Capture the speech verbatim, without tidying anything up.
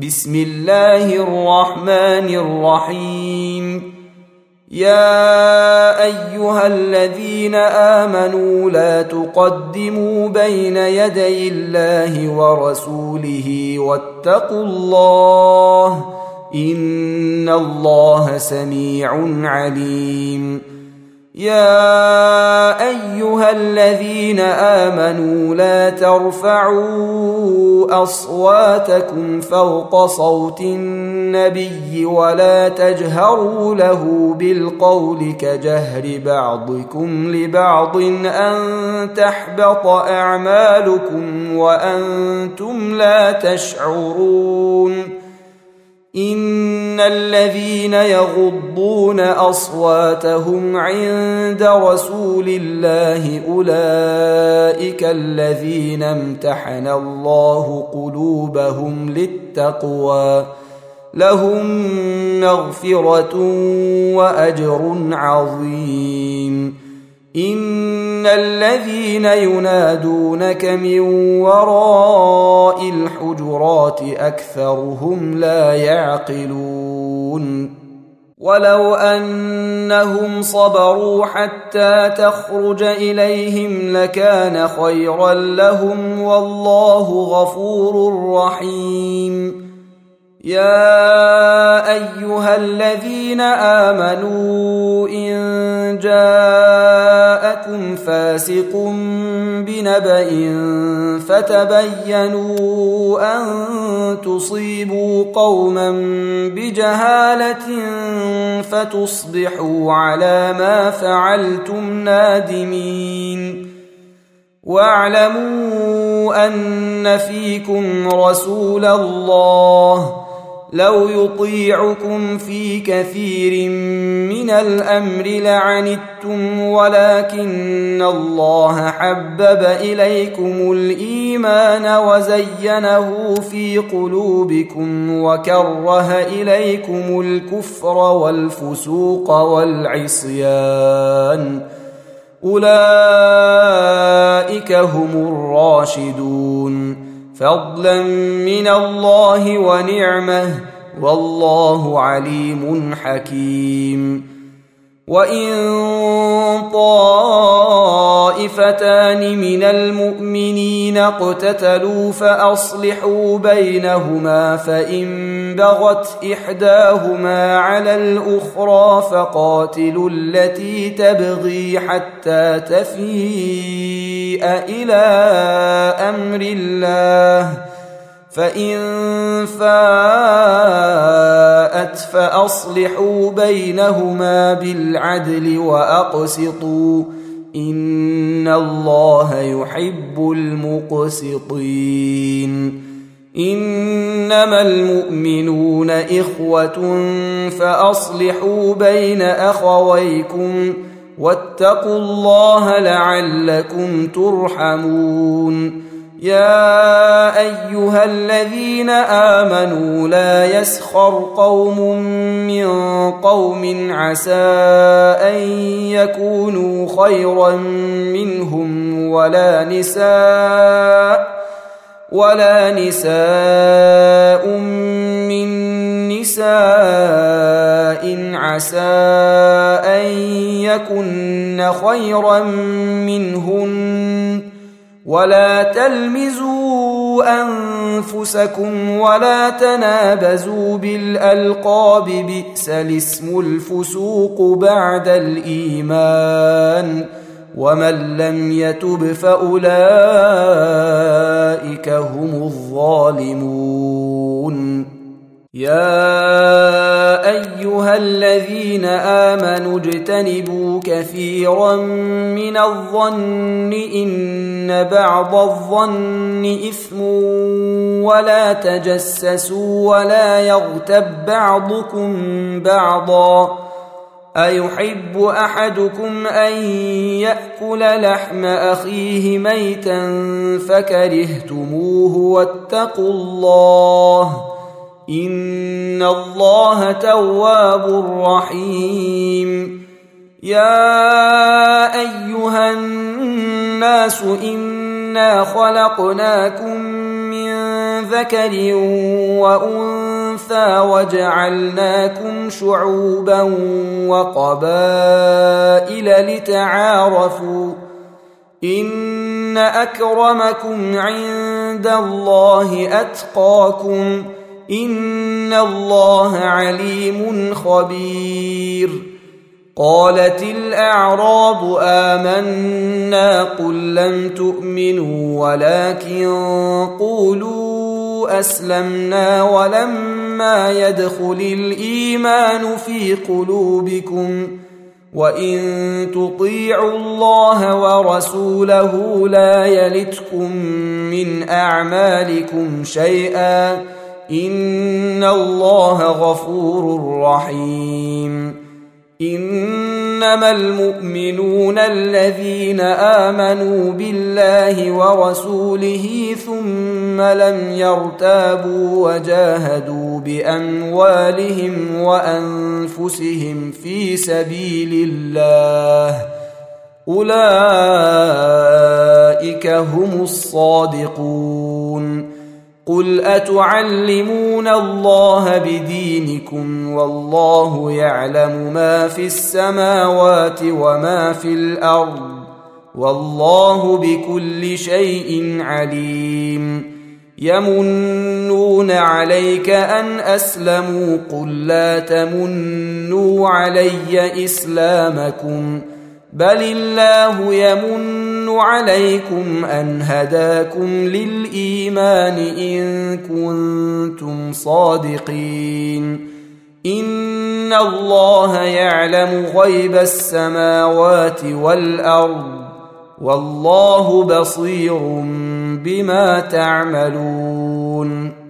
بسم الله الرحمن الرحيم. يا أيها الذين آمنوا لا تقدموا بين يدي الله ورسوله واتقوا الله إن الله سميع عليم. يا أيها الذين آمنوا لا ترفعوا أصواتكم فوق صوت النبي ولا تجهروا له بالقول كجهر بعضكم لبعض أن تحبط أعمالكم وأنتم لا تشعرون. إن الذين يغضون أصواتهم عند رسول الله أولئك الذين امتحن الله قلوبهم للتقوى لهم مغفرة وأجر عظيم. إن الذين ينادونك من وراء الحجرات أكثرهم لا يعقلون. ولو أنهم صبروا حتى تخرج إليهم لكان خيرا لهم والله غفور رحيم. يا أيها الذين آمنوا إن جاءكم فاسق بنبأ فتبينوا أن تصيبوا قوما بجهالة فتصبحوا على ما فعلتم نادمين. واعلموا أن فيكم رسول الله لو يطيعكم في كثير من الأمر لعنتم ولكن الله حبب إليكم الإيمان وزينه في قلوبكم وكره إليكم الكفر والفسوق والعصيان أولئك هم الراشدون فضلا من الله ونعمه والله عليم حكيم. وإن طائفتان من المؤمنين اقتتلوا فأصلحوا بينهما فإن بغت إحداهما على الأخرى فقاتلوا التي تبغي حتى تفيء إلى أمر الله فإن فاءت فأصلحوا بينهما بالعدل وأقسطوا إن الله يحب المقسطين. إنما المؤمنون إخوة فأصلحوا بين أخويكم واتقوا الله لعلكم ترحمون. يا أيها الذين آمنوا لا يسخر قوم من قوم عسى أن يكونوا خيرا منهم ولا نساء ولا نساء من نساء عسى أن يكن خيرا منهن ولا تلمزوا أنفسكم ولا تنابزوا بالألقاب بئس الاسم الفسوق بعد الإيمان ومن لم يتب فأولئك هم الظالمون. يا أيها الذين آمنوا اجتنبوا كثيرا من الظن إن بعض الظن إثم ولا تجسسوا ولا يغتب بعضكم بعضا أيحب أحدكم أن يأكل لحم أخيه ميتا فكرهتموه واتقوا الله إن الله تواب رحيم. يا أيها الناس إنا خلقناكم من ذكر وأنثى وجعلناكم شعوبا وقبائل لتعارفوا إن أكرمكم عند الله أتقاكم إن الله عليم خبير. قالت الأعراب آمنا قل لم تؤمنوا ولكن قولوا أسلمنا ولما يدخل الإيمان في قلوبكم وإن تطيعوا الله ورسوله لا يلتكم من أعمالكم شيئا إن الله غفور رحيم. إنما المؤمنون الذين آمنوا بالله ورسوله ثم لم يرتابوا وجاهدوا بأموالهم وأنفسهم في سبيل الله أولئك هم الصادقون. قل أتعلمون الله بدينكم والله يعلم ما في السماوات وما في الأرض والله بكل شيء عليم. يمنون عليك أن أسلموا قل لا تمنوا علي إسلامكم بل الله يمن عليكم أن هداكم للإيمان إن كنتم صادقين. إن الله يعلم غيب السماوات والأرض والله بصير بما تعملون.